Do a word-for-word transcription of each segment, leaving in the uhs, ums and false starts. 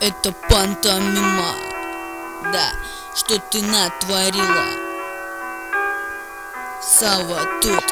Это пантомима, да, что ты натворила. Сава тут.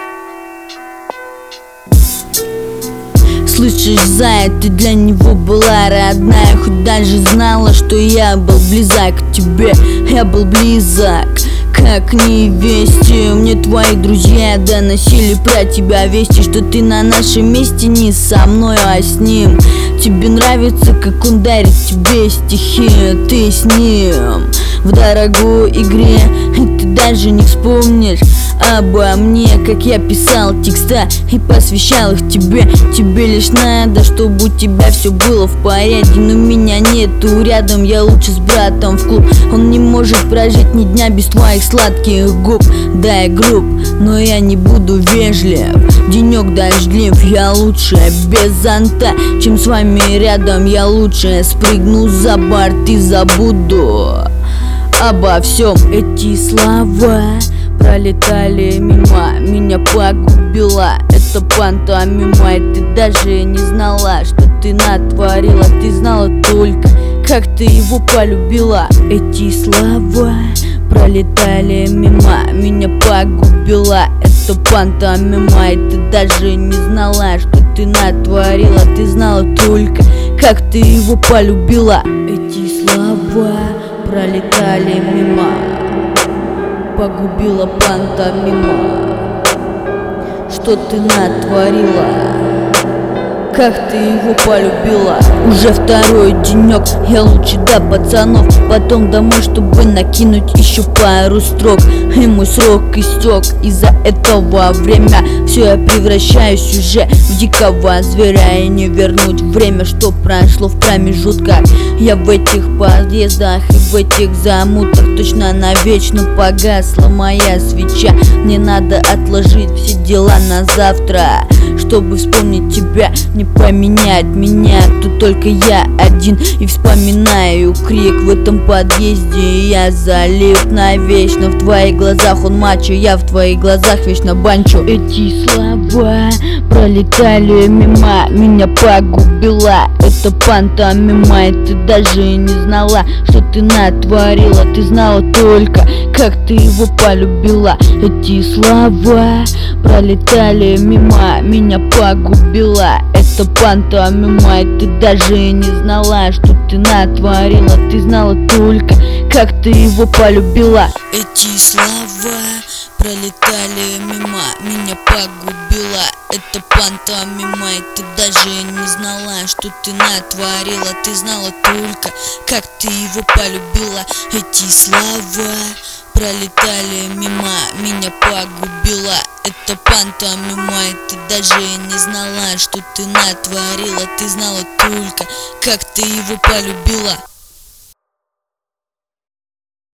Слышишь, зая, ты для него была родная, хоть даже знала, что я был близок к тебе. Я был близок, как невесте. Мне твои друзья доносили про тебя вести, что ты на нашем месте не со мной, а с ним. Тебе нравится, как он дарит тебе стихи, ты с ним в дорогой игре, и ты даже не вспомнишь обо мне, как я писал текста и посвящал их тебе. Тебе лишь надо, чтобы у тебя все было в порядке, но меня нету рядом, я лучше с братом в клуб. Он не может прожить ни дня без твоих сладких губ. Да, я груб, но я не буду вежлив. Денек дождлив, я лучше без зонта, чем с вами рядом. Я лучше спрыгну за борт и забуду обо всем. Эти слова пролетали мимо, меня погубила эта пантомима. И ты даже не знала, что ты натворила. Ты знала только, как ты его полюбила. Эти слова пролетали мимо, меня погубила эта пантомима. И ты даже не знала, что ты натворила. Ты знала только, как ты его полюбила. Эти слова пролетали мимо, погубила пантомима. Что ты натворила? Как ты его полюбила? Уже второй денек, я лучше до пацанов, потом домой, чтобы накинуть еще пару строк. И мой срок истек, из-за этого время все, я превращаюсь уже в дикого зверя. И не вернуть время, что прошло в промежутках. Я в этих подъездах и в этих замутах точно навечно погасла моя свеча. Мне надо отложить все дела на завтра, чтобы вспомнить тебя, не поменять меня. Тут только я один и вспоминаю крик в этом подъезде. Я залит навечно, в твоих глазах он мачо, я в твоих глазах вечно банчо. Эти слова пролетали мимо, меня погубила эта пантомима. И ты даже не знала, что ты натворила. Ты знала только, как ты его полюбила. Эти слова пролетали мимо, меня погубила эта пантомима. И ты даже не знала, что ты натворила. Ты знала только, как ты его полюбила. Эти слова пролетали мимо, меня погубила эта пантомима. И ты даже не знала, что ты натворила. Ты знала только, как ты его полюбила. Эти слова пролетали мимо, меня погубила эта пантомима. И ты даже не знала, что ты натворила. Ты знала только, как ты его полюбила.